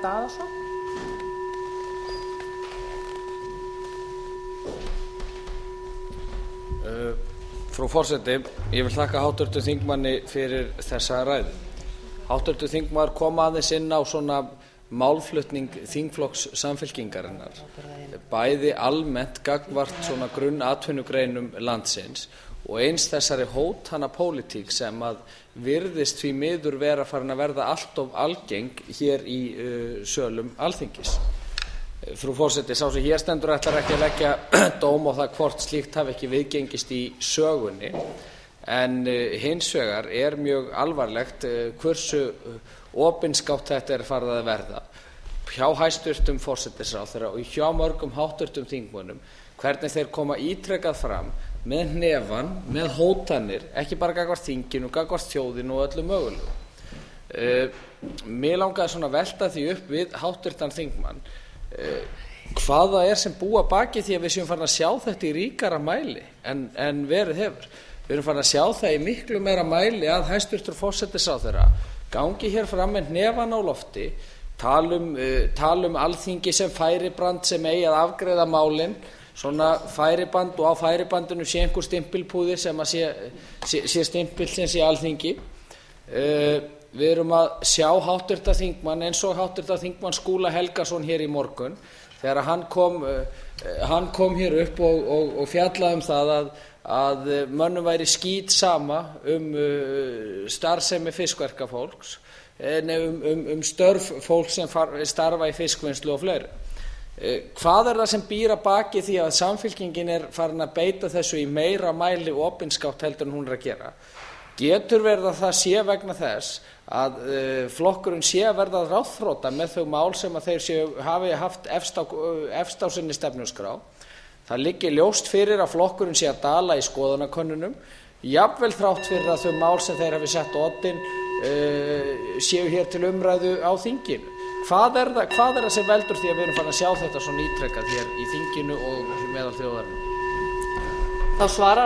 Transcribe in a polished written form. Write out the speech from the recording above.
Daðason. Frú forseti, ég vil þakka hv. þingmanni fyrir þessa ræðu. Hv. þingmaður kom aðeins inn á svona málflutning þingflokks Samfylkingarinnar, bæði almennt gagnvart svona grunnatvinnugreinum landsins og eins þessari hótana pólitík sem að virðist því miður vera farin að verða allt of algeng hér í sölum Alþingis. Frú forseti, sá sem hér stendur ætlar ekki að leggja dóm á það hvort slíkt hafi ekki viðgengist í sögunni, en hins vegar er mjög alvarlegt hversu opinskátt þetta er farið að verða hjá hæstvirtum forsætisráðherra og hjá mörgum háttvirtum þingmönnum, hvernig þeir koma ítrekað fram með hnefann, með hótanir, ekki bara gagnvart þinginu, gagnvart þjóðinu og öllu mögulegu. Mig langaði svona að velta því upp við háttvirtan þingmann hvað það er sem búa baki því að við séum farin að sjá þetta í ríkara mæli en verið hefur. Við erum farin að sjá það í miklu meira mæli að hæstvirtur forsætisráðherra gangi hér fram með hnefann á lofti, talum Alþingi sem færibrand sem eigi að afgreiða málin, svona færiband, og á færibandinu sé einhver stimpilpúðir sem að sé stimpilsins í Alþingi. Við erum að sjá háttvirta þingmann eins og háttvirta þingmann Skúla Helgason hér í morgun þegar hann kom hér upp og fjallaði um það að mönnum væri skít sama starfsemi fiskverkafólks, störf fólks sem starfa í fiskvinnslu og fleiru. Hvað er það sem býr að baki því að Samfylkingin er farin að beita þessu í meira mæli og opinskátt heldur en hún er að gera? Getur verið að það sé vegna þess að flokkurinn sé að verða ráðþrota með þau mál sem að þeir hafi haft efst á sinni stefnuskrá? Það liggi ljóst fyrir að flokkurinn sé að dala í skoðanakönnunum, jafnvel þrátt fyrir að þau mál sem þeir hafi sett á oddinn séu hér til umræðu á þinginu. Hvað er það sem veldur því að við erum farin að sjá þetta svona ítrekað hér í þinginu og meðal þjóðarinnar? Þá svarar